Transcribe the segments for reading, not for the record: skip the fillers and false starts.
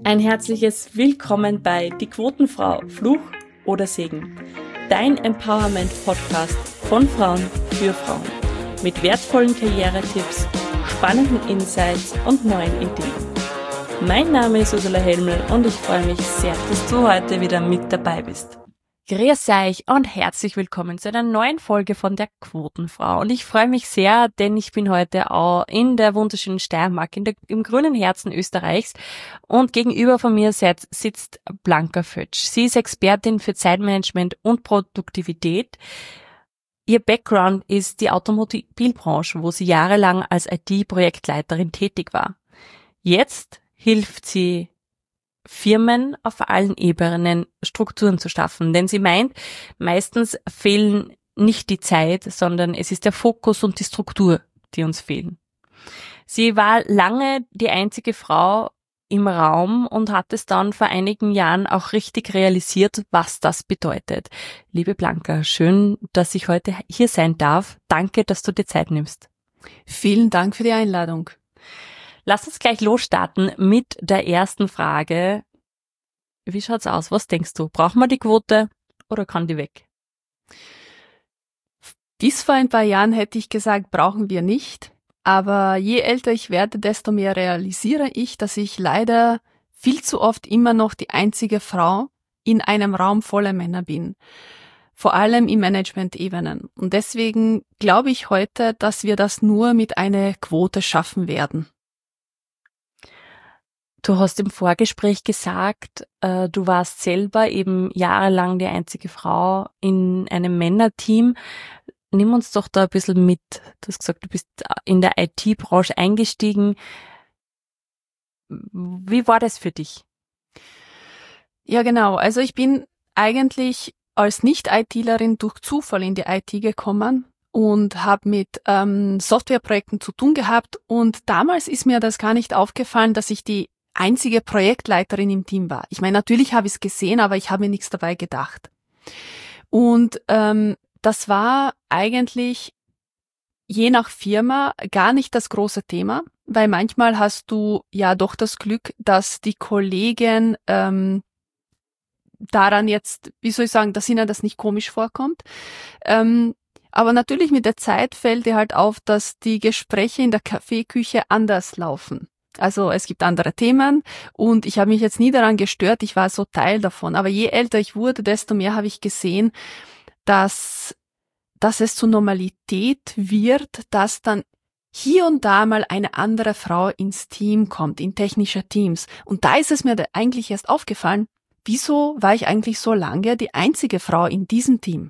Ein herzliches Willkommen bei Die Quotenfrau, Fluch oder Segen. Dein Empowerment-Podcast von Frauen für Frauen. Mit wertvollen Karrieretipps, spannenden Insights und neuen Ideen. Mein Name ist Ursula Helmel und ich freue mich sehr, dass du heute wieder mit dabei bist. Grüß euch und herzlich willkommen zu einer neuen Folge von der Quotenfrau. Und ich freue mich sehr, denn ich bin heute auch in der wunderschönen Steiermark, im grünen Herzen Österreichs. Und gegenüber von mir sitzt Blanka Fötsch. Sie ist Expertin für Zeitmanagement und Produktivität. Ihr Background ist die Automobilbranche, wo sie jahrelang als IT-Projektleiterin tätig war. Jetzt hilft sie Firmen auf allen Ebenen Strukturen zu schaffen, denn sie meint, meistens fehlen nicht die Zeit, sondern es ist der Fokus und die Struktur, die uns fehlen. Sie war lange die einzige Frau im Raum und hat es dann vor einigen Jahren auch richtig realisiert, was das bedeutet. Liebe Blanka, schön, dass ich heute hier sein darf. Danke, dass du dir Zeit nimmst. Vielen Dank für die Einladung. Lass uns gleich losstarten mit der ersten Frage. Wie schaut's aus? Was denkst du? Brauchen wir die Quote oder kann die weg? Bis vor ein paar Jahren hätte ich gesagt, brauchen wir nicht. Aber je älter ich werde, desto mehr realisiere ich, dass ich leider viel zu oft immer noch die einzige Frau in einem Raum voller Männer bin. Vor allem in Management-Ebenen. Und deswegen glaube ich heute, dass wir das nur mit einer Quote schaffen werden. Du hast im Vorgespräch gesagt, du warst selber eben jahrelang die einzige Frau in einem Männerteam. Nimm uns doch da ein bisschen mit. Du hast gesagt, du bist in der IT-Branche eingestiegen. Wie war das für dich? Ja, genau. Also ich bin eigentlich als Nicht-ITlerin durch Zufall in die IT gekommen und habe mit Softwareprojekten zu tun gehabt. Und damals ist mir das gar nicht aufgefallen, dass ich die einzige Projektleiterin im Team war. Ich meine, natürlich habe ich es gesehen, aber ich habe mir nichts dabei gedacht. Und das war eigentlich je nach Firma gar nicht das große Thema, weil manchmal hast du ja doch das Glück, dass die Kollegen daran jetzt, wie soll ich sagen, dass ihnen das nicht komisch vorkommt. Aber natürlich mit der Zeit fällt dir halt auf, dass die Gespräche in der Kaffeeküche anders laufen. Also es gibt andere Themen und ich habe mich jetzt nie daran gestört, ich war so Teil davon. Aber je älter ich wurde, desto mehr habe ich gesehen, dass es zur Normalität wird, dass dann hier und da mal eine andere Frau ins Team kommt, in technische Teams. Und da ist es mir eigentlich erst aufgefallen, wieso war ich eigentlich so lange die einzige Frau in diesem Team?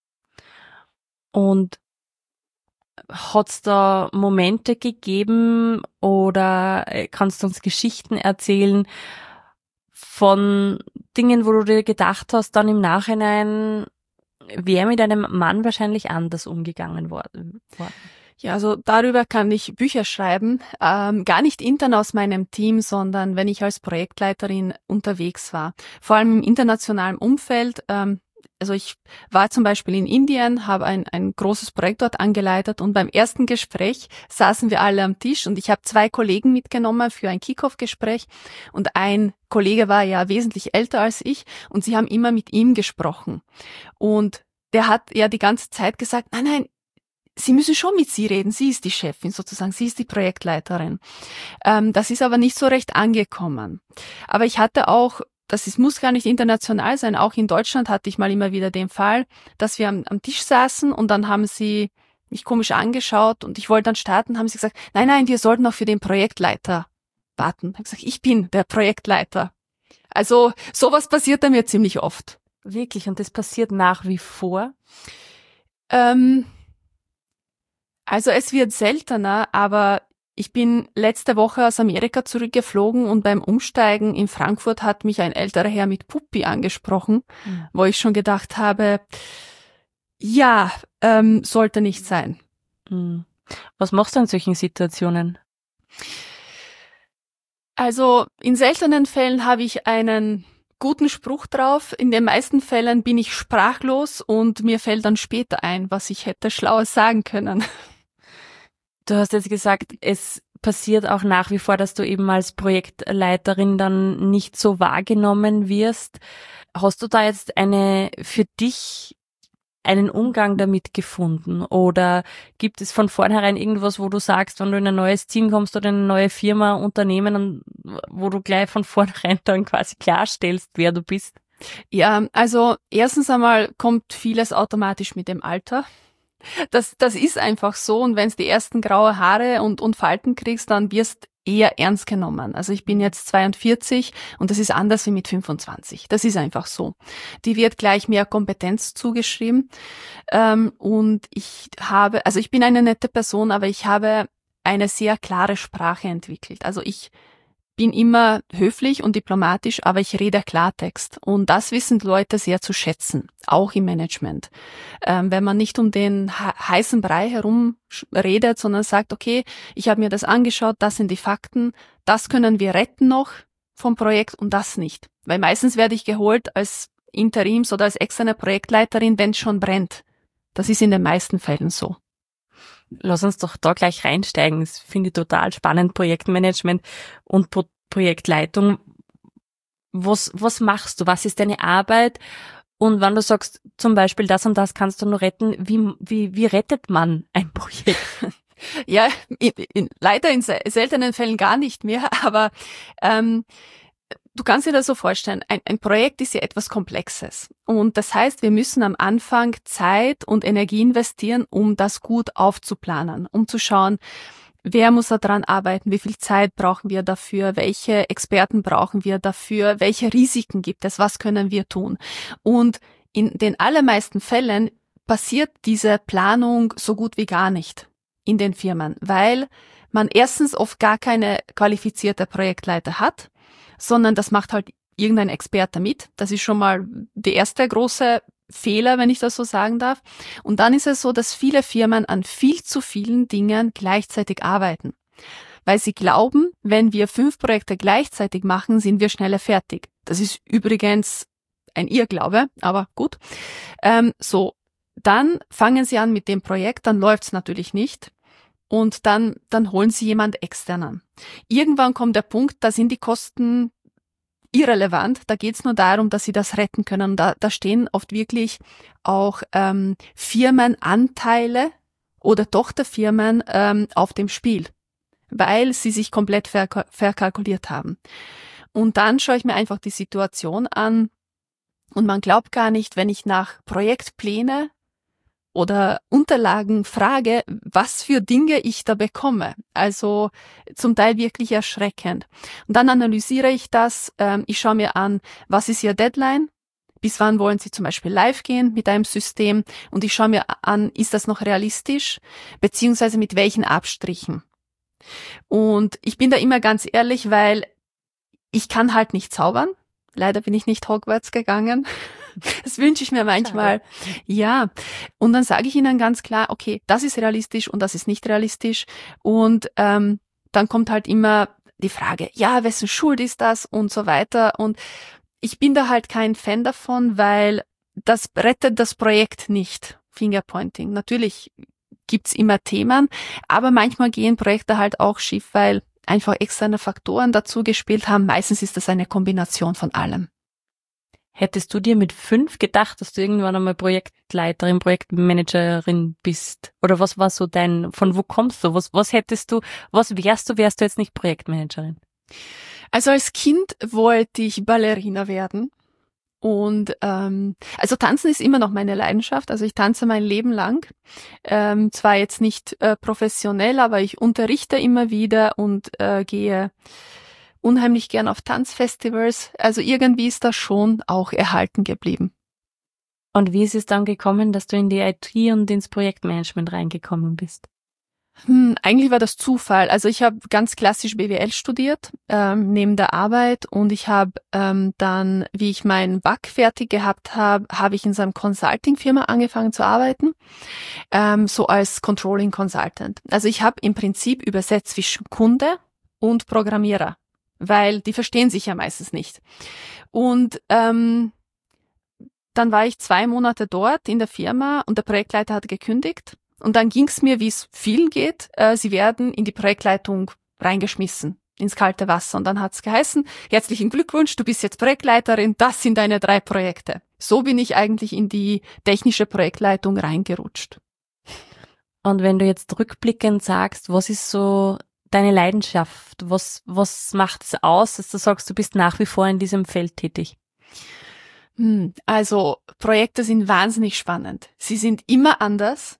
Und hat's da Momente gegeben oder kannst du uns Geschichten erzählen von Dingen, wo du dir gedacht hast, dann im Nachhinein wäre mit einem Mann wahrscheinlich anders umgegangen worden? Ja, also darüber kann ich Bücher schreiben, gar nicht intern aus meinem Team, sondern wenn ich als Projektleiterin unterwegs war. Vor allem im internationalen Umfeld. Also ich war zum Beispiel in Indien, habe ein großes Projekt dort angeleitet und beim ersten Gespräch saßen wir alle am Tisch und ich habe 2 Kollegen mitgenommen für ein Kick-Off-Gespräch und ein Kollege war ja wesentlich älter als ich und sie haben immer mit ihm gesprochen. Und der hat ja die ganze Zeit gesagt, nein, Sie müssen schon mit sie reden, sie ist die Chefin sozusagen, sie ist die Projektleiterin. Das ist aber nicht so recht angekommen. Aber ich hatte auch, muss gar nicht international sein, auch in Deutschland hatte ich mal immer wieder den Fall, dass wir am Tisch saßen und dann haben sie mich komisch angeschaut und ich wollte dann starten, haben sie gesagt, nein, wir sollten noch für den Projektleiter warten. Ich habe gesagt, ich bin der Projektleiter. Also sowas passiert dann mir ziemlich oft. Wirklich? Und das passiert nach wie vor? Also es wird seltener, aber ich bin letzte Woche aus Amerika zurückgeflogen und beim Umsteigen in Frankfurt hat mich ein älterer Herr mit Puppi angesprochen, wo ich schon gedacht habe, ja, sollte nicht sein. Was machst du in solchen Situationen? Also in seltenen Fällen habe ich einen guten Spruch drauf. In den meisten Fällen bin ich sprachlos und mir fällt dann später ein, was ich hätte Schlaues sagen können. Du hast jetzt gesagt, es passiert auch nach wie vor, dass du eben als Projektleiterin dann nicht so wahrgenommen wirst. Hast du da jetzt für dich einen Umgang damit gefunden? Oder gibt es von vornherein irgendwas, wo du sagst, wenn du in ein neues Team kommst oder in eine neue Firma, Unternehmen, wo du gleich von vornherein dann quasi klarstellst, wer du bist? Ja, also erstens einmal kommt vieles automatisch mit dem Alter. Das ist einfach so, und wenn du die ersten graue Haare und Falten kriegst, dann wirst eher ernst genommen. Also ich bin jetzt 42 und das ist anders wie mit 25. Das ist einfach so. Die wird gleich mehr Kompetenz zugeschrieben. Und ich bin eine nette Person, aber ich habe eine sehr klare Sprache entwickelt. Also ich bin immer höflich und diplomatisch, aber ich rede Klartext. Und das wissen Leute sehr zu schätzen, auch im Management. Wenn man nicht um den heißen Brei herum redet, sondern sagt, okay, ich habe mir das angeschaut, das sind die Fakten, das können wir retten noch vom Projekt und das nicht. Weil meistens werde ich geholt als Interims- oder als externe Projektleiterin, wenn es schon brennt. Das ist in den meisten Fällen so. Lass uns doch da gleich reinsteigen. Das finde ich total spannend, Projektmanagement und Projektleitung. Was machst du? Was ist deine Arbeit? Und wenn du sagst, zum Beispiel das und das kannst du nur retten, wie rettet man ein Projekt? Ja, leider in seltenen Fällen gar nicht mehr, aber du kannst dir das so vorstellen, ein Projekt ist ja etwas Komplexes. Und das heißt, wir müssen am Anfang Zeit und Energie investieren, um das gut aufzuplanen, um zu schauen, wer muss da dran arbeiten, wie viel Zeit brauchen wir dafür, welche Experten brauchen wir dafür, welche Risiken gibt es, was können wir tun. Und in den allermeisten Fällen passiert diese Planung so gut wie gar nicht in den Firmen, weil man erstens oft gar keine qualifizierte Projektleiter hat, sondern das macht halt irgendein Experte mit. Das ist schon mal der erste große Fehler, wenn ich das so sagen darf. Und dann ist es so, dass viele Firmen an viel zu vielen Dingen gleichzeitig arbeiten, weil sie glauben, wenn wir 5 Projekte gleichzeitig machen, sind wir schneller fertig. Das ist übrigens ein Irrglaube, aber gut. Dann fangen sie an mit dem Projekt, dann läuft's natürlich nicht. Und dann holen sie jemand externen. Irgendwann kommt der Punkt, da sind die Kosten irrelevant. Da geht's nur darum, dass sie das retten können. Da stehen oft wirklich auch Firmenanteile oder Tochterfirmen auf dem Spiel, weil sie sich komplett verkalkuliert haben. Und dann schaue ich mir einfach die Situation an und man glaubt gar nicht, wenn ich nach Projektpläne oder Unterlagen frage, was für Dinge ich da bekomme. Also zum Teil wirklich erschreckend. Und dann analysiere ich das. Ich schaue mir an, was ist Ihr Deadline? Bis wann wollen Sie zum Beispiel live gehen mit einem System? Und ich schaue mir an, ist das noch realistisch? Beziehungsweise mit welchen Abstrichen? Und ich bin da immer ganz ehrlich, weil ich kann halt nicht zaubern. Leider bin ich nicht Hogwarts gegangen. Das wünsche ich mir manchmal. Schade. Ja, und dann sage ich ihnen ganz klar, okay, das ist realistisch und das ist nicht realistisch. Und dann kommt halt immer die Frage, ja, wessen Schuld ist das und so weiter. Und ich bin da halt kein Fan davon, weil das rettet das Projekt nicht, Fingerpointing. Natürlich gibt's immer Themen, aber manchmal gehen Projekte halt auch schief, weil einfach externe Faktoren dazu gespielt haben. Meistens ist das eine Kombination von allem. Hättest du dir mit 5 gedacht, dass du irgendwann einmal Projektleiterin, Projektmanagerin bist? Oder was war so von wo kommst du? Was wärst du jetzt nicht Projektmanagerin? Also als Kind wollte ich Ballerina werden. Und also Tanzen ist immer noch meine Leidenschaft. Also ich tanze mein Leben lang. Zwar jetzt nicht professionell, aber ich unterrichte immer wieder und gehe unheimlich gern auf Tanzfestivals. Also irgendwie ist das schon auch erhalten geblieben. Und wie ist es dann gekommen, dass du in die IT und ins Projektmanagement reingekommen bist? Eigentlich war das Zufall. Also ich habe ganz klassisch BWL studiert, neben der Arbeit, und ich habe dann, wie ich meinen BAC fertig gehabt habe, habe ich in so einer Consulting-Firma angefangen zu arbeiten, so als Controlling Consultant. Also ich habe im Prinzip übersetzt zwischen Kunde und Programmierer, weil die verstehen sich ja meistens nicht. Und dann war ich 2 Monate dort in der Firma und der Projektleiter hat gekündigt. Und dann ging es mir, wie es vielen geht. Sie werden in die Projektleitung reingeschmissen ins kalte Wasser. Und dann hat's geheißen, herzlichen Glückwunsch, du bist jetzt Projektleiterin, das sind deine 3 Projekte. So bin ich eigentlich in die technische Projektleitung reingerutscht. Und wenn du jetzt rückblickend sagst, was ist so deine Leidenschaft? Was macht es aus, dass du sagst, du bist nach wie vor in diesem Feld tätig? Also Projekte sind wahnsinnig spannend. Sie sind immer anders.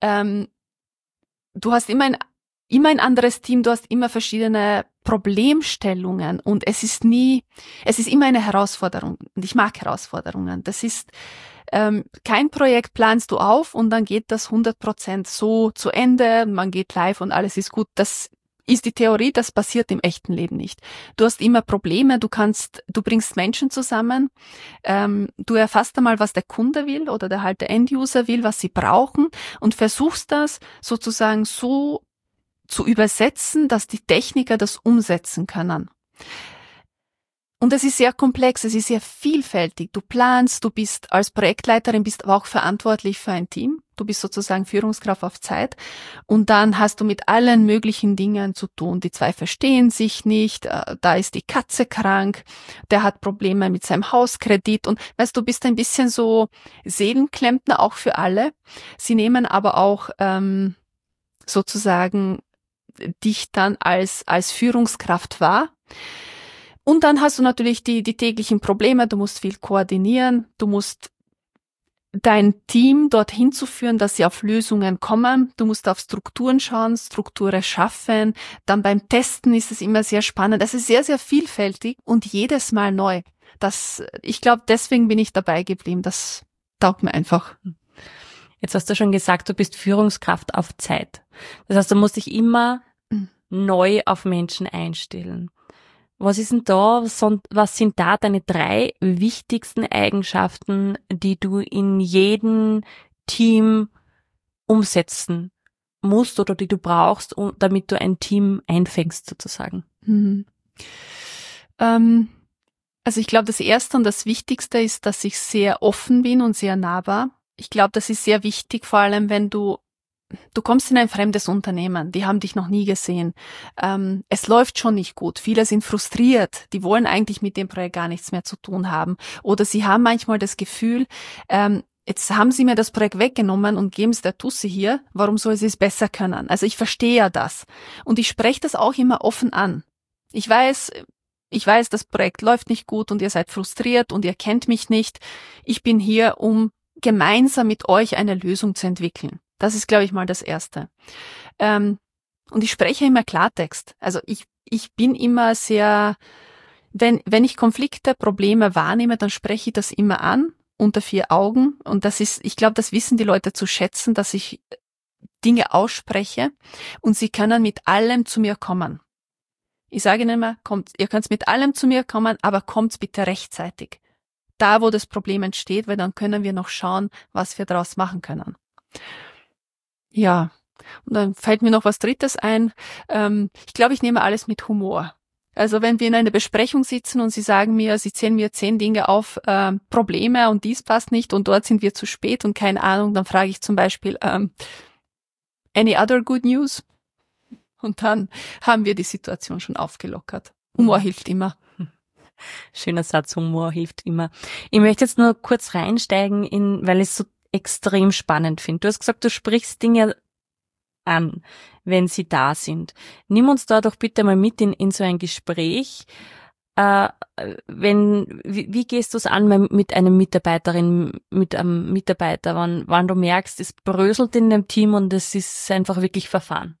Du hast immer ein anderes Team, du hast immer verschiedene Problemstellungen und es ist immer eine Herausforderung und ich mag Herausforderungen. Das ist, kein Projekt planst du auf und dann geht das 100% so zu Ende, man geht live und alles ist gut. Das ist die Theorie, das passiert im echten Leben nicht. Du hast immer Probleme, du bringst Menschen zusammen, du erfasst einmal, was der Kunde will oder der End-User will, was sie brauchen und versuchst das sozusagen so zu übersetzen, dass die Techniker das umsetzen können. Und es ist sehr komplex, es ist sehr vielfältig. Du planst, du bist als Projektleiterin, bist aber auch verantwortlich für ein Team. Du bist sozusagen Führungskraft auf Zeit. Und dann hast du mit allen möglichen Dingen zu tun. Die 2 verstehen sich nicht, da ist die Katze krank, der hat Probleme mit seinem Hauskredit. Und weißt du, bist ein bisschen so Seelenklempner auch für alle. Sie nehmen aber auch sozusagen dich dann als Führungskraft wahr. Und dann hast du natürlich die täglichen Probleme, du musst viel koordinieren, du musst dein Team dorthin zu führen, dass sie auf Lösungen kommen, du musst auf Strukturen schauen, Strukturen schaffen, dann beim Testen ist es immer sehr spannend, es ist sehr, sehr vielfältig und jedes Mal neu. Ich glaube, deswegen bin ich dabei geblieben, das taugt mir einfach. Jetzt hast du schon gesagt, du bist Führungskraft auf Zeit. Das heißt, du musst dich immer neu auf Menschen einstellen. Was ist denn da, was sind da deine 3 wichtigsten Eigenschaften, die du in jedem Team umsetzen musst oder die du brauchst, damit du ein Team einfängst sozusagen? Also ich glaube, das Erste und das Wichtigste ist, dass ich sehr offen bin und sehr nahbar. Ich glaube, das ist sehr wichtig, vor allem wenn du kommst in ein fremdes Unternehmen, die haben dich noch nie gesehen. Es läuft schon nicht gut. Viele sind frustriert. Die wollen eigentlich mit dem Projekt gar nichts mehr zu tun haben. Oder sie haben manchmal das Gefühl, jetzt haben sie mir das Projekt weggenommen und geben es der Tussi hier. Warum soll sie es besser können? Also ich verstehe ja das. Und ich spreche das auch immer offen an. Ich weiß, das Projekt läuft nicht gut und ihr seid frustriert und ihr kennt mich nicht. Ich bin hier, um gemeinsam mit euch eine Lösung zu entwickeln. Das ist, glaube ich, mal das Erste. Und ich spreche immer Klartext. Also ich bin immer sehr, wenn ich Konflikte, Probleme wahrnehme, dann spreche ich das immer an, unter 4 Augen. Und ich glaube, das wissen die Leute zu schätzen, dass ich Dinge ausspreche und sie können mit allem zu mir kommen. Ich sage ihnen immer, ihr könnt mit allem zu mir kommen, aber kommt bitte rechtzeitig. Da, wo das Problem entsteht, weil dann können wir noch schauen, was wir daraus machen können. Ja, und dann fällt mir noch was Drittes ein. Ich glaube, ich nehme alles mit Humor. Also wenn wir in einer Besprechung sitzen und sie zählen mir 10 Dinge auf, Probleme und dies passt nicht und dort sind wir zu spät und keine Ahnung, dann frage ich zum Beispiel, any other good news? Und dann haben wir die Situation schon aufgelockert. Humor hilft immer. Schöner Satz, Humor hilft immer. Ich möchte jetzt nur kurz reinsteigen, weil ich es so extrem spannend finde. Du hast gesagt, du sprichst Dinge an, wenn sie da sind. Nimm uns da doch bitte mal mit in so ein Gespräch. Wie gehst du es an mit einer Mitarbeiterin, mit einem Mitarbeiter, wann du merkst, es bröselt in dem Team und es ist einfach wirklich verfahren?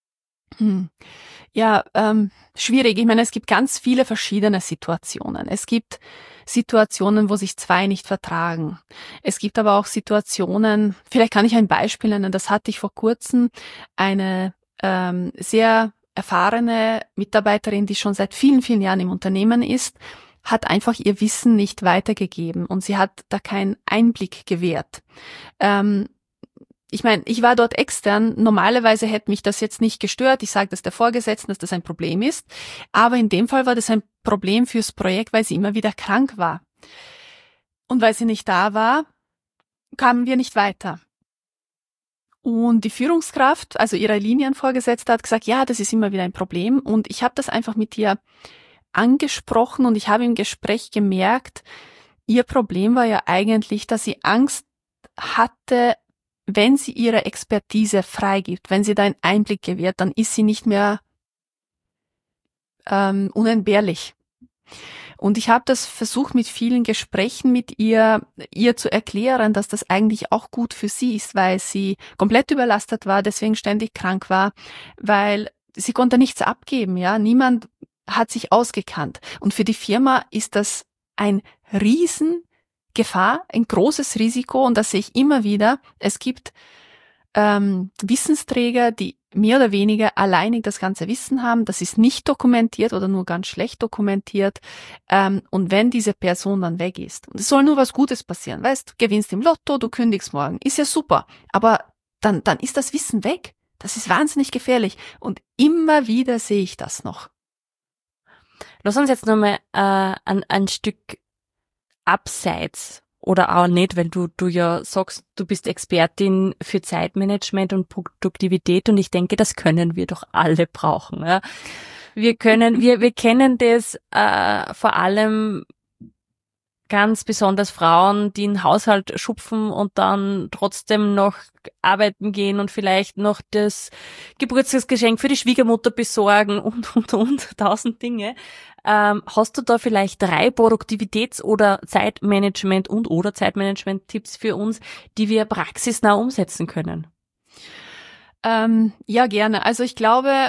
Ja, schwierig. Ich meine, es gibt ganz viele verschiedene Situationen. Es gibt Situationen, wo sich 2 nicht vertragen. Es gibt aber auch Situationen, vielleicht kann ich ein Beispiel nennen, das hatte ich vor kurzem, eine sehr erfahrene Mitarbeiterin, die schon seit vielen, vielen Jahren im Unternehmen ist, hat einfach ihr Wissen nicht weitergegeben und sie hat da keinen Einblick gewährt. Ich meine, ich war dort extern, normalerweise hätte mich das jetzt nicht gestört, ich sage das der Vorgesetzten, dass das ein Problem ist, aber in dem Fall war das ein Problem fürs Projekt, weil sie immer wieder krank war. Und weil sie nicht da war, kamen wir nicht weiter. Und die Führungskraft, also ihre Linienvorgesetzte, hat gesagt, ja, das ist immer wieder ein Problem. Und ich habe das einfach mit ihr angesprochen und ich habe im Gespräch gemerkt, ihr Problem war ja eigentlich, dass sie Angst hatte, wenn sie ihre Expertise freigibt, wenn sie da einen Einblick gewährt, dann ist sie nicht mehr unentbehrlich. Und ich habe das versucht mit vielen Gesprächen mit ihr zu erklären, dass das eigentlich auch gut für sie ist, weil sie komplett überlastet war, deswegen ständig krank war, weil sie konnte nichts abgeben, ja. Niemand hat sich ausgekannt. Und für die Firma ist das ein Riesengefahr, ein großes Risiko und das sehe ich immer wieder. Es gibt Wissensträger, die mehr oder weniger alleinig das ganze Wissen haben. Das ist nicht dokumentiert oder nur ganz schlecht dokumentiert. Und wenn diese Person dann weg ist, und es soll nur was Gutes passieren, weißt, du gewinnst im Lotto, du kündigst morgen, ist ja super. Aber dann ist das Wissen weg. Das ist wahnsinnig gefährlich. Und immer wieder sehe ich das noch. Lass uns jetzt nochmal ein Stück abseits oder auch nicht, weil du ja sagst, du bist Expertin für Zeitmanagement und Produktivität und ich denke, das können wir doch alle brauchen. Ja. Wir kennen das vor allem ganz besonders Frauen, die einen Haushalt schupfen und dann trotzdem noch arbeiten gehen und vielleicht noch das Geburtstagsgeschenk für die Schwiegermutter besorgen und 1000 Dinge. Hast du da vielleicht 3 Produktivitäts- oder Zeitmanagement oder Zeitmanagement-Tipps für uns, die wir praxisnah umsetzen können? Ja, gerne. Also ich glaube,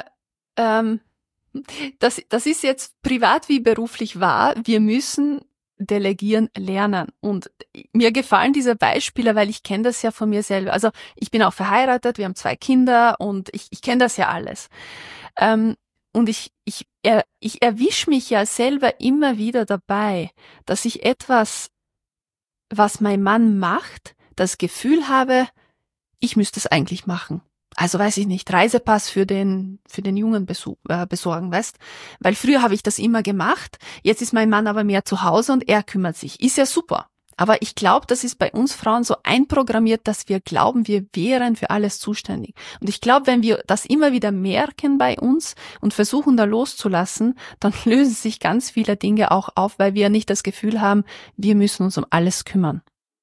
das ist jetzt privat wie beruflich wahr. Wir müssen delegieren lernen. Und mir gefallen diese Beispiele, weil ich kenne das ja von mir selber. Also ich bin auch verheiratet, wir haben 2 Kinder und ich kenne das ja alles. Und ich erwische mich ja selber immer wieder dabei, dass ich etwas, was mein Mann macht, das Gefühl habe, ich müsste es eigentlich machen. Also weiß ich nicht, Reisepass für den Jungen besorgen, weißt? Weil früher habe ich das immer gemacht, jetzt ist mein Mann aber mehr zu Hause und er kümmert sich. Ist ja super. Aber ich glaube, das ist bei uns Frauen so einprogrammiert, dass wir glauben, wir wären für alles zuständig. Und ich glaube, wenn wir das immer wieder merken bei uns und versuchen da loszulassen, dann lösen sich ganz viele Dinge auch auf, weil wir nicht das Gefühl haben, wir müssen uns um alles kümmern.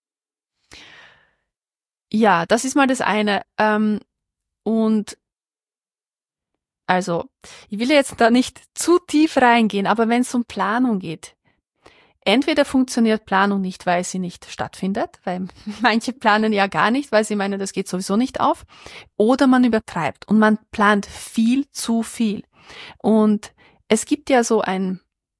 Ja, das ist mal das eine. Und also, ich will jetzt da nicht zu tief reingehen, aber wenn es um Planung geht, entweder funktioniert Planung nicht, weil sie nicht stattfindet, weil manche planen ja gar nicht, weil sie meinen, das geht sowieso nicht auf, oder man übertreibt und man plant viel zu viel. Und es gibt ja so ein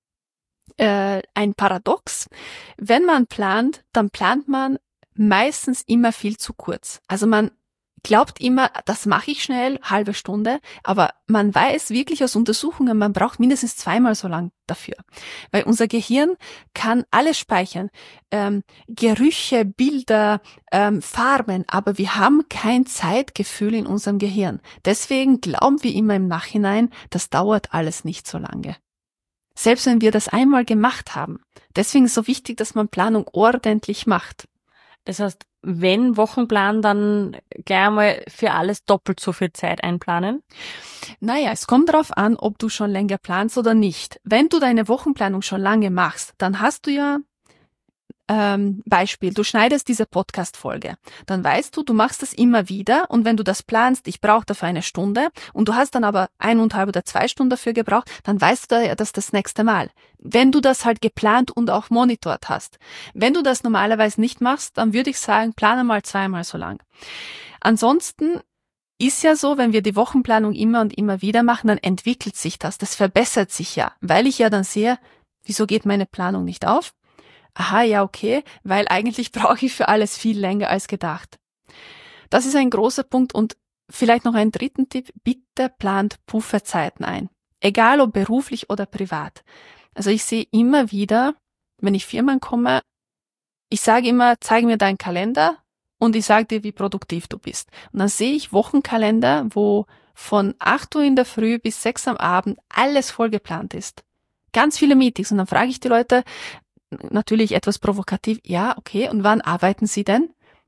Paradox. Wenn man plant, dann plant man meistens immer viel zu kurz. Also man glaubt immer, das mache ich schnell, halbe Stunde, aber man weiß wirklich aus Untersuchungen, man braucht mindestens 2-mal so lang dafür. Weil unser Gehirn kann alles speichern, Gerüche, Bilder, Farben, aber wir haben kein Zeitgefühl in unserem Gehirn. Deswegen glauben wir immer im Nachhinein, das dauert alles nicht so lange. Selbst wenn wir das einmal gemacht haben. Deswegen ist es so wichtig, dass man Planung ordentlich macht. Das heißt, wenn Wochenplan, dann gleich einmal für alles doppelt so viel Zeit einplanen? Naja, es kommt darauf an, ob du schon länger planst oder nicht. Wenn du deine Wochenplanung schon lange machst, dann hast du ja Beispiel, du schneidest diese Podcast-Folge, dann weißt du machst das immer wieder und wenn du das planst, ich brauche dafür 1 Stunde und du hast dann aber 1,5 oder 2 Stunden dafür gebraucht, dann weißt du ja, das nächste Mal. Wenn du das halt geplant und auch monitort hast. Wenn du das normalerweise nicht machst, dann würde ich sagen, plane mal 2-mal so lang. Ansonsten ist ja so, wenn wir die Wochenplanung immer und immer wieder machen, dann entwickelt sich das verbessert sich ja, weil ich ja dann sehe, wieso geht meine Planung nicht auf? Aha, ja, okay, weil eigentlich brauche ich für alles viel länger als gedacht. Das ist ein großer Punkt und vielleicht noch einen 3. Tipp, bitte plant Pufferzeiten ein. Egal ob beruflich oder privat. Also ich sehe immer wieder, wenn ich Firmen komme, ich sage immer, zeig mir deinen Kalender und ich sage dir, wie produktiv du bist. Und dann sehe ich Wochenkalender, wo von 8 Uhr in der Früh bis 6 am Abend alles voll geplant ist. Ganz viele Meetings und dann frage ich die Leute, natürlich etwas provokativ, ja, okay, und wann arbeiten Sie denn?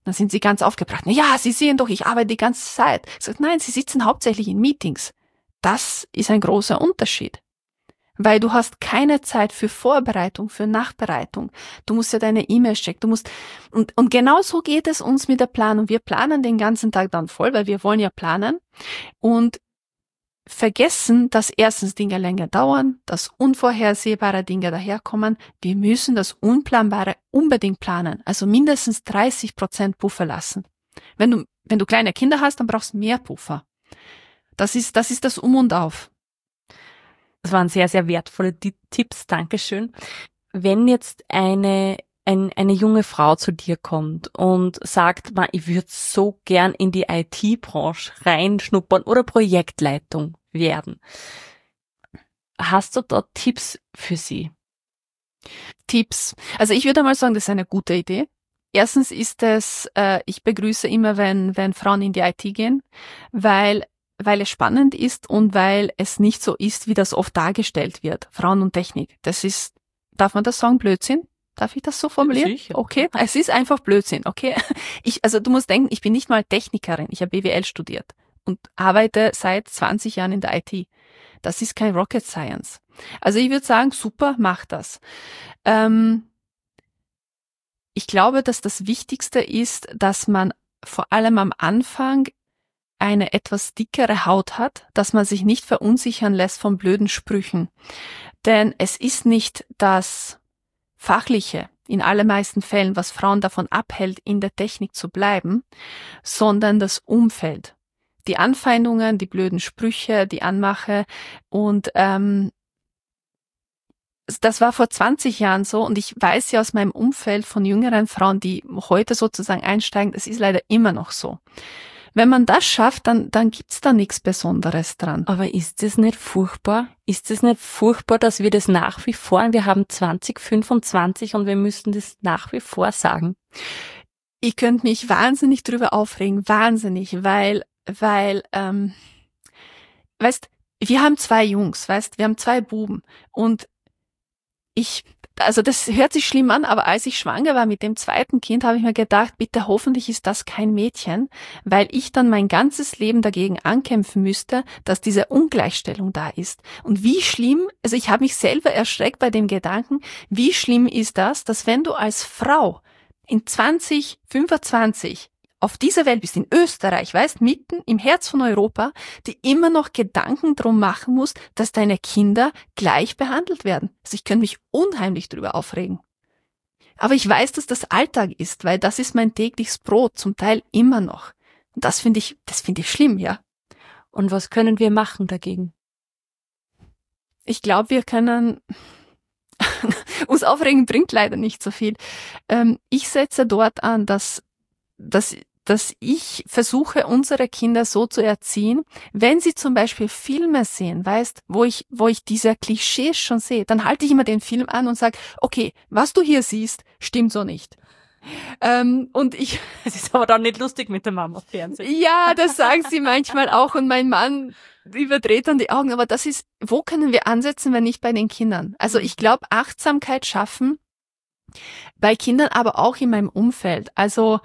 Dann sind sie ganz aufgebracht. Na ja, Sie sehen doch, ich arbeite die ganze Zeit. Ich sage, nein, Sie sitzen hauptsächlich in Meetings. Das ist ein großer Unterschied. Weil du hast keine Zeit für Vorbereitung, für Nachbereitung. Du musst ja deine E-Mails checken. Und genau so geht es uns mit der Planung. Wir planen den ganzen Tag dann voll, weil wir wollen ja planen. Und vergessen, dass erstens Dinge länger dauern, dass unvorhersehbare Dinge daherkommen. Wir müssen das Unplanbare unbedingt planen, also mindestens 30% Puffer lassen. Wenn du kleine Kinder hast, dann brauchst du mehr Puffer. Das ist das Um und Auf. Das waren sehr, sehr wertvolle Tipps, Dankeschön. Wenn jetzt eine junge Frau zu dir kommt und sagt, ich würde so gern in die IT-Branche reinschnuppern oder Projektleitung werden. Hast du dort Tipps für sie? Tipps. Also ich würde mal sagen, das ist eine gute Idee. Erstens ist es, ich begrüße immer, wenn Frauen in die IT gehen, weil es spannend ist und weil es nicht so ist, wie das oft dargestellt wird. Frauen und Technik. Das ist, darf man das sagen, Blödsinn? Darf ich das so formulieren? Sicher. Okay, es ist einfach Blödsinn, okay? Also du musst denken, ich bin nicht mal Technikerin, ich habe BWL studiert und arbeite seit 20 Jahren in der IT. Das ist kein Rocket Science. Also ich würde sagen, super, mach das. Ich glaube, dass das Wichtigste ist, dass man vor allem am Anfang eine etwas dickere Haut hat, dass man sich nicht verunsichern lässt von blöden Sprüchen. Denn es ist nicht das Fachliche in allermeisten Fällen, was Frauen davon abhält, in der Technik zu bleiben, sondern das Umfeld. Die Anfeindungen, die blöden Sprüche, die Anmache und das war vor 20 Jahren so und ich weiß ja aus meinem Umfeld von jüngeren Frauen, die heute sozusagen einsteigen, das ist leider immer noch so. Wenn man das schafft, dann gibt's da nichts Besonderes dran. Aber ist das nicht furchtbar? Ist das nicht furchtbar, dass wir das nach wie vor, wir haben 2025 und wir müssen das nach wie vor sagen? Ich könnte mich wahnsinnig drüber aufregen, wahnsinnig, weil, weißt, wir haben 2 Jungs, weißt, wir haben 2 Buben und also das hört sich schlimm an, aber als ich schwanger war mit dem 2. Kind, habe ich mir gedacht, bitte hoffentlich ist das kein Mädchen, weil ich dann mein ganzes Leben dagegen ankämpfen müsste, dass diese Ungleichstellung da ist. Und wie schlimm, also ich habe mich selber erschreckt bei dem Gedanken, wie schlimm ist das, dass wenn du als Frau in 2025 auf dieser Welt bist, in Österreich, weißt, mitten im Herz von Europa, die immer noch Gedanken drum machen musst, dass deine Kinder gleich behandelt werden. Also ich könnte mich unheimlich drüber aufregen. Aber ich weiß, dass das Alltag ist, weil das ist mein tägliches Brot, zum Teil immer noch. Und das finde ich schlimm, ja. Und was können wir machen dagegen? Ich glaube, wir können, uns aufregen bringt leider nicht so viel. Ich setze dort an, dass ich versuche, unsere Kinder so zu erziehen, wenn sie zum Beispiel Filme sehen, weißt, wo ich diese Klischees schon sehe, dann halte ich immer den Film an und sage, okay, was du hier siehst, stimmt so nicht. Es ist aber dann nicht lustig mit der Mama auf Fernsehen. Ja, das sagen sie manchmal auch und mein Mann überdreht dann die Augen, aber das ist, wo können wir ansetzen, wenn nicht bei den Kindern? Also ich glaube, Achtsamkeit schaffen bei Kindern, aber auch in meinem Umfeld. Also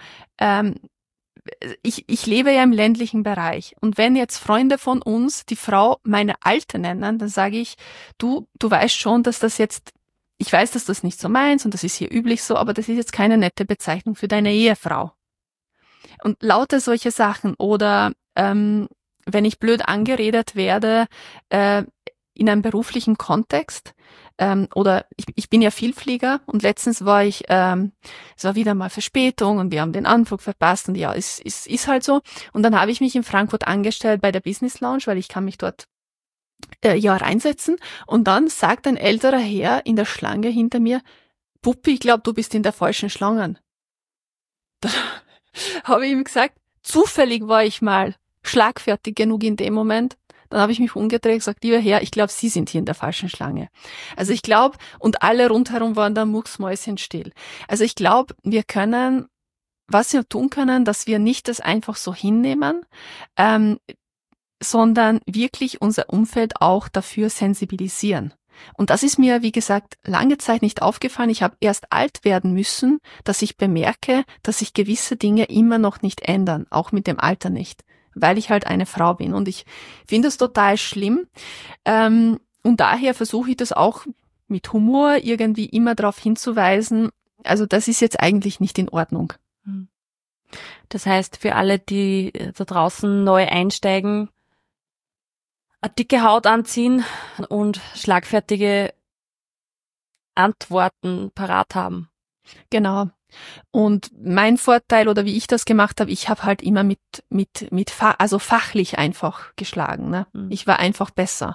ich lebe ja im ländlichen Bereich und wenn jetzt Freunde von uns die Frau meine Alte nennen, dann sage ich, du weißt schon, dass das jetzt, ich weiß, dass das nicht so meinst und das ist hier üblich so, aber das ist jetzt keine nette Bezeichnung für deine Ehefrau. Und lauter solche Sachen oder wenn ich blöd angeredet werde in einem beruflichen Kontext, oder ich bin ja Vielflieger und letztens war es war wieder mal Verspätung und wir haben den Anflug verpasst und ja, es ist halt so. Und dann habe ich mich in Frankfurt angestellt bei der Business Lounge, weil ich kann mich dort reinsetzen. Und dann sagt ein älterer Herr in der Schlange hinter mir, Puppi, ich glaube, du bist in der falschen Schlange. Dann habe ich ihm gesagt, zufällig war ich mal schlagfertig genug in dem Moment. Dann habe ich mich umgedreht und gesagt, lieber Herr, ich glaube, Sie sind hier in der falschen Schlange. Also ich glaube, und alle rundherum waren da mucksmäuschenstill. Also ich glaube, wir können, was wir tun können, dass wir nicht das einfach so hinnehmen, sondern wirklich unser Umfeld auch dafür sensibilisieren. Und das ist mir, wie gesagt, lange Zeit nicht aufgefallen. Ich habe erst alt werden müssen, dass ich bemerke, dass sich gewisse Dinge immer noch nicht ändern, auch mit dem Alter nicht, weil ich halt eine Frau bin. Und ich finde das total schlimm. Und daher versuche ich das auch mit Humor irgendwie immer darauf hinzuweisen. Also das ist jetzt eigentlich nicht in Ordnung. Das heißt, für alle, die da draußen neu einsteigen, eine dicke Haut anziehen und schlagfertige Antworten parat haben. Genau. Und mein Vorteil oder wie ich das gemacht habe, ich habe halt immer also fachlich einfach geschlagen. Ne? Ich war einfach besser.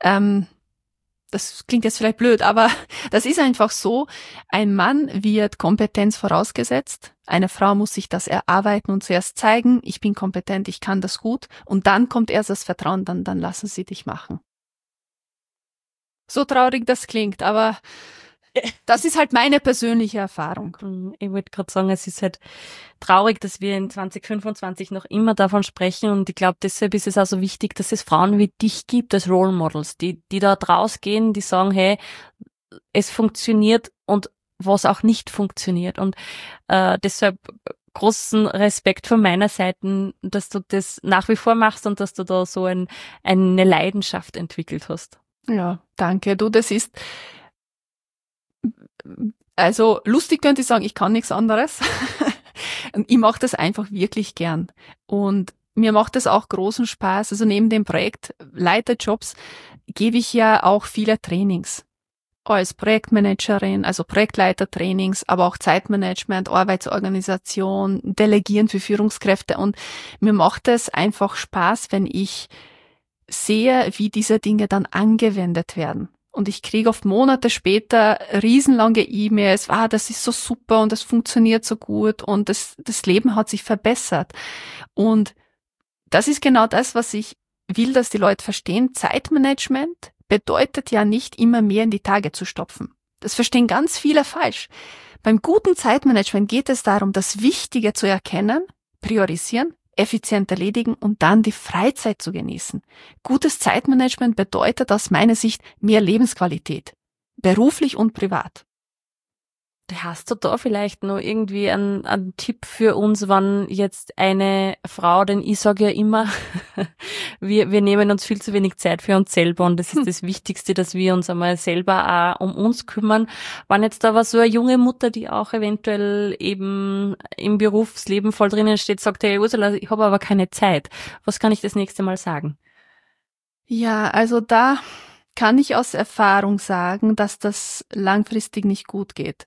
Das klingt jetzt vielleicht blöd, aber das ist einfach so. Ein Mann wird Kompetenz vorausgesetzt. Eine Frau muss sich das erarbeiten und zuerst zeigen, ich bin kompetent, ich kann das gut. Und dann kommt erst das Vertrauen, dann lassen sie dich machen. So traurig das klingt, aber das ist halt meine persönliche Erfahrung. Ich wollte gerade sagen, es ist halt traurig, dass wir in 2025 noch immer davon sprechen und ich glaube, deshalb ist es auch so wichtig, dass es Frauen wie dich gibt als Role Models, die da rausgehen, die sagen, hey, es funktioniert und was auch nicht funktioniert und deshalb großen Respekt von meiner Seite, dass du das nach wie vor machst und dass du da so eine Leidenschaft entwickelt hast. Ja, danke. Du, das ist also lustig könnte ich sagen, ich kann nichts anderes. Ich mache das einfach wirklich gern. Und mir macht das auch großen Spaß. Also neben den Projektleiterjobs gebe ich ja auch viele Trainings. Als Projektmanagerin, also Projektleitertrainings, aber auch Zeitmanagement, Arbeitsorganisation, Delegieren für Führungskräfte. Und mir macht es einfach Spaß, wenn ich sehe, wie diese Dinge dann angewendet werden. Und ich kriege oft Monate später riesenlange E-Mails, das ist so super und das funktioniert so gut und das Leben hat sich verbessert. Und das ist genau das, was ich will, dass die Leute verstehen. Zeitmanagement bedeutet ja nicht immer mehr in die Tage zu stopfen. Das verstehen ganz viele falsch. Beim guten Zeitmanagement geht es darum, das Wichtige zu erkennen, priorisieren, effizient erledigen und dann die Freizeit zu genießen. Gutes Zeitmanagement bedeutet aus meiner Sicht mehr Lebensqualität, beruflich und privat. Hast du da vielleicht noch irgendwie einen Tipp für uns, wann jetzt eine Frau, denn ich sage ja immer, wir nehmen uns viel zu wenig Zeit für uns selber und das ist das Wichtigste, dass wir uns einmal selber auch um uns kümmern. Wann jetzt aber so eine junge Mutter, die auch eventuell eben im Berufsleben voll drinnen steht, sagt, hey Ursula, ich habe aber keine Zeit. Was kann ich das nächste Mal sagen? Ja, also da kann ich aus Erfahrung sagen, dass das langfristig nicht gut geht.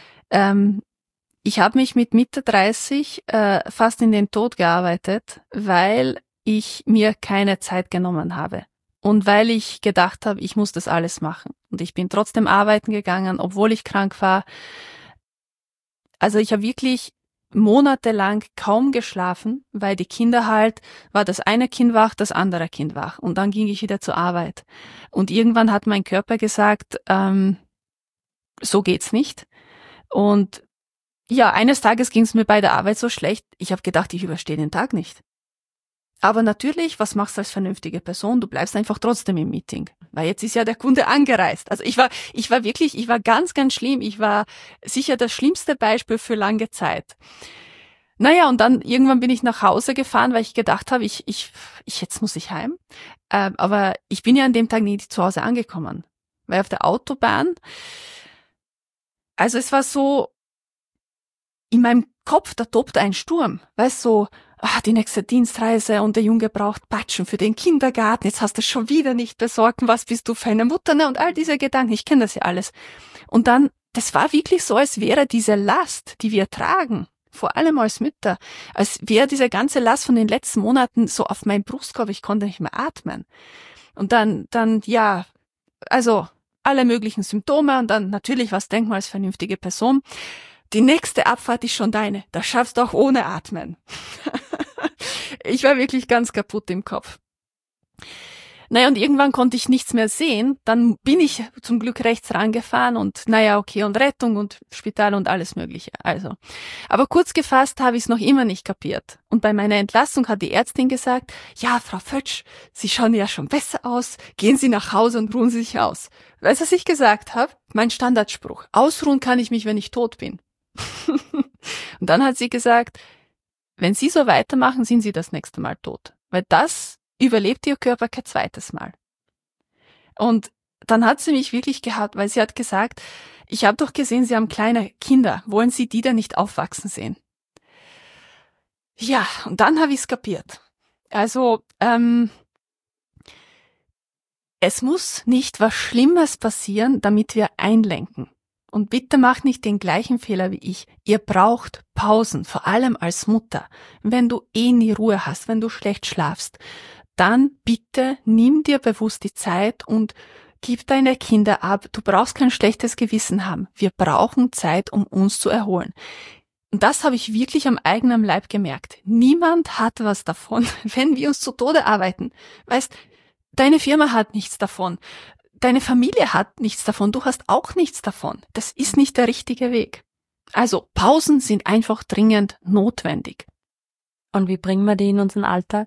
Ich habe mich mit Mitte 30 fast in den Tod gearbeitet, weil ich mir keine Zeit genommen habe und weil ich gedacht habe, ich muss das alles machen. Und ich bin trotzdem arbeiten gegangen, obwohl ich krank war. Also ich habe wirklich monatelang kaum geschlafen, weil die Kinder war das eine Kind wach, das andere Kind wach. Und dann ging ich wieder zur Arbeit. Und irgendwann hat mein Körper gesagt, so geht's nicht. Und ja, eines Tages ging es mir bei der Arbeit so schlecht, ich habe gedacht, ich überstehe den Tag nicht. Aber natürlich, was machst du als vernünftige Person? Du bleibst einfach trotzdem im Meeting, weil jetzt ist ja der Kunde angereist. Also ich war ganz, ganz schlimm. Ich war sicher das schlimmste Beispiel für lange Zeit. Naja, und dann irgendwann bin ich nach Hause gefahren, weil ich gedacht habe, jetzt muss ich heim. Aber ich bin ja an dem Tag nicht zu Hause angekommen, weil auf der Autobahn, also es war so, in meinem Kopf, da tobte ein Sturm, weißt du, so, die nächste Dienstreise und der Junge braucht Patschen für den Kindergarten, jetzt hast du schon wieder nicht besorgt, was bist du für eine Mutter, ne? Und all diese Gedanken, ich kenne das ja alles. Und dann, das war wirklich so, als wäre diese Last, die wir tragen, vor allem als Mütter, als wäre diese ganze Last von den letzten Monaten so auf meinem Brustkorb, ich konnte nicht mehr atmen. Und dann, ja, also alle möglichen Symptome und dann natürlich, was denkt man als vernünftige Person? Die nächste Abfahrt ist schon deine. Das schaffst du auch ohne Atmen. Ich war wirklich ganz kaputt im Kopf. Naja, und irgendwann konnte ich nichts mehr sehen. Dann bin ich zum Glück rechts rangefahren und und Rettung und Spital und alles Mögliche. Also, aber kurz gefasst habe ich es noch immer nicht kapiert. Und bei meiner Entlassung hat die Ärztin gesagt, ja, Frau Fötsch, Sie schauen ja schon besser aus. Gehen Sie nach Hause und ruhen Sie sich aus. Weißt du, was ich gesagt habe? Mein Standardspruch. Ausruhen kann ich mich, wenn ich tot bin. Und dann hat sie gesagt, wenn Sie so weitermachen, sind Sie das nächste Mal tot. Weil das überlebt Ihr Körper kein zweites Mal. Und dann hat sie mich wirklich gehabt, weil sie hat gesagt, ich habe doch gesehen, Sie haben kleine Kinder. Wollen Sie die denn nicht aufwachsen sehen? Ja, und dann habe ich es kapiert. Also, es muss nicht was Schlimmes passieren, damit wir einlenken. Und bitte macht nicht den gleichen Fehler wie ich. Ihr braucht Pausen, vor allem als Mutter. Wenn du nie Ruhe hast, wenn du schlecht schlafst, dann bitte nimm dir bewusst die Zeit und gib deine Kinder ab. Du brauchst kein schlechtes Gewissen haben. Wir brauchen Zeit, um uns zu erholen. Und das habe ich wirklich am eigenen Leib gemerkt. Niemand hat was davon, wenn wir uns zu Tode arbeiten. Weißt, deine Firma hat nichts davon. Deine Familie hat nichts davon. Du hast auch nichts davon. Das ist nicht der richtige Weg. Also Pausen sind einfach dringend notwendig. Und wie bringen wir die in unseren Alltag?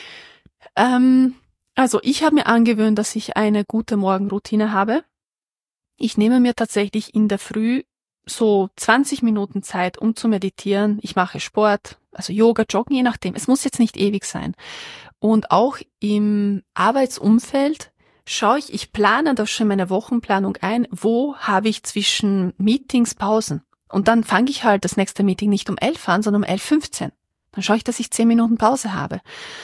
Also ich habe mir angewöhnt, dass ich eine gute Morgenroutine habe. Ich nehme mir tatsächlich in der Früh so 20 Minuten Zeit, um zu meditieren. Ich mache Sport, also Yoga, Joggen, je nachdem. Es muss jetzt nicht ewig sein. Und auch im Arbeitsumfeld schaue ich plane da schon meine Wochenplanung ein, wo habe ich zwischen Meetings Pausen. Und dann fange ich halt das nächste Meeting nicht um 11 an, sondern um 11:15. Dann schaue ich, dass ich 10 Minuten Pause habe.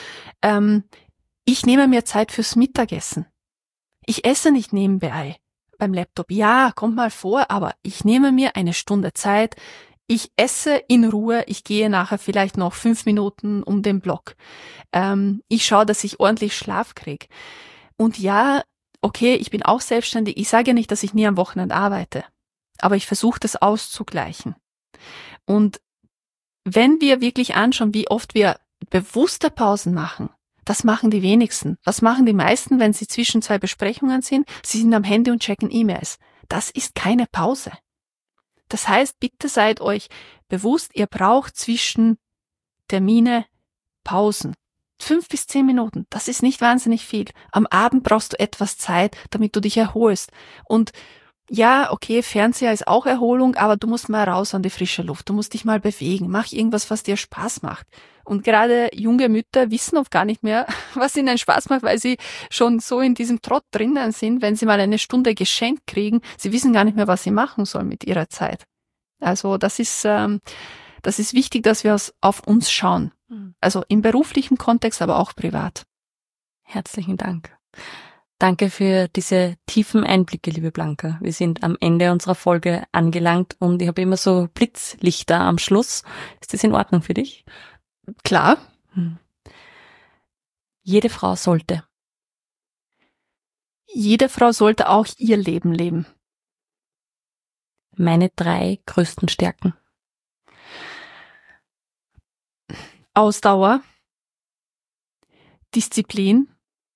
Ich nehme mir Zeit fürs Mittagessen. Ich esse nicht nebenbei beim Laptop. Ja, kommt mal vor, aber ich nehme mir eine Stunde Zeit. Ich esse in Ruhe. Ich gehe nachher vielleicht noch 5 Minuten um den Block. Ich schaue, dass ich ordentlich Schlaf kriege. Und ja, okay, ich bin auch selbstständig. Ich sage ja nicht, dass ich nie am Wochenende arbeite. Aber ich versuche, das auszugleichen. Und wenn wir wirklich anschauen, wie oft wir bewusste Pausen machen, das machen die wenigsten. Was machen die meisten, wenn sie zwischen 2 Besprechungen sind? Sie sind am Handy und checken E-Mails. Das ist keine Pause. Das heißt, bitte seid euch bewusst, ihr braucht zwischen Termine Pausen. 5 bis 10 Minuten, das ist nicht wahnsinnig viel. Am Abend brauchst du etwas Zeit, damit du dich erholst. Und ja, okay, Fernseher ist auch Erholung, aber du musst mal raus an die frische Luft. Du musst dich mal bewegen. Mach irgendwas, was dir Spaß macht. Und gerade junge Mütter wissen oft gar nicht mehr, was ihnen Spaß macht, weil sie schon so in diesem Trott drinnen sind, wenn sie mal eine Stunde geschenkt kriegen. Sie wissen gar nicht mehr, was sie machen sollen mit ihrer Zeit. Also das ist wichtig, dass wir auf uns schauen. Also im beruflichen Kontext, aber auch privat. Herzlichen Dank. Danke für diese tiefen Einblicke, liebe Blanka. Wir sind am Ende unserer Folge angelangt und ich habe immer so Blitzlichter am Schluss. Ist das in Ordnung für dich? Klar. Jede Frau sollte auch ihr Leben leben. Meine 3 größten Stärken. Ausdauer, Disziplin,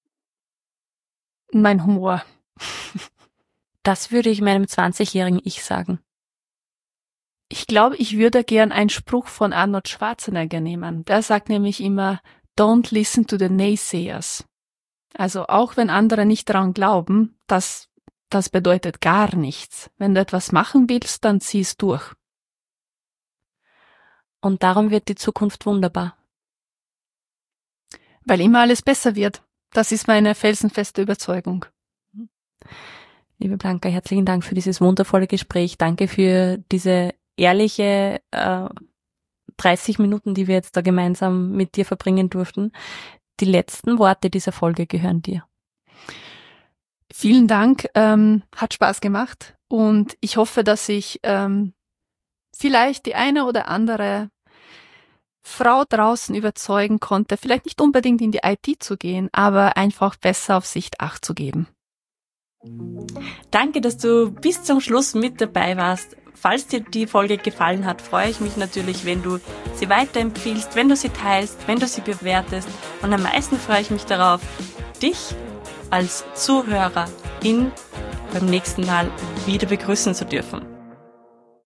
mein Humor. Das würde ich meinem 20-jährigen Ich sagen. Ich glaube, ich würde gern einen Spruch von Arnold Schwarzenegger nehmen. Der sagt nämlich immer, don't listen to the naysayers. Also auch wenn andere nicht daran glauben, das bedeutet gar nichts. Wenn du etwas machen willst, dann zieh es durch. Und darum wird die Zukunft wunderbar. Weil immer alles besser wird. Das ist meine felsenfeste Überzeugung. Liebe Blanka, herzlichen Dank für dieses wundervolle Gespräch. Danke für diese ehrliche 30 Minuten, die wir jetzt da gemeinsam mit dir verbringen durften. Die letzten Worte dieser Folge gehören dir. Vielen Dank, hat Spaß gemacht und ich hoffe, dass ich vielleicht die eine oder andere Frau draußen überzeugen konnte, vielleicht nicht unbedingt in die IT zu gehen, aber einfach besser auf sich Acht zu geben. Danke, dass du bis zum Schluss mit dabei warst. Falls dir die Folge gefallen hat, freue ich mich natürlich, wenn du sie weiterempfiehlst, wenn du sie teilst, wenn du sie bewertest. Und am meisten freue ich mich darauf, dich als Zuhörerin beim nächsten Mal wieder begrüßen zu dürfen.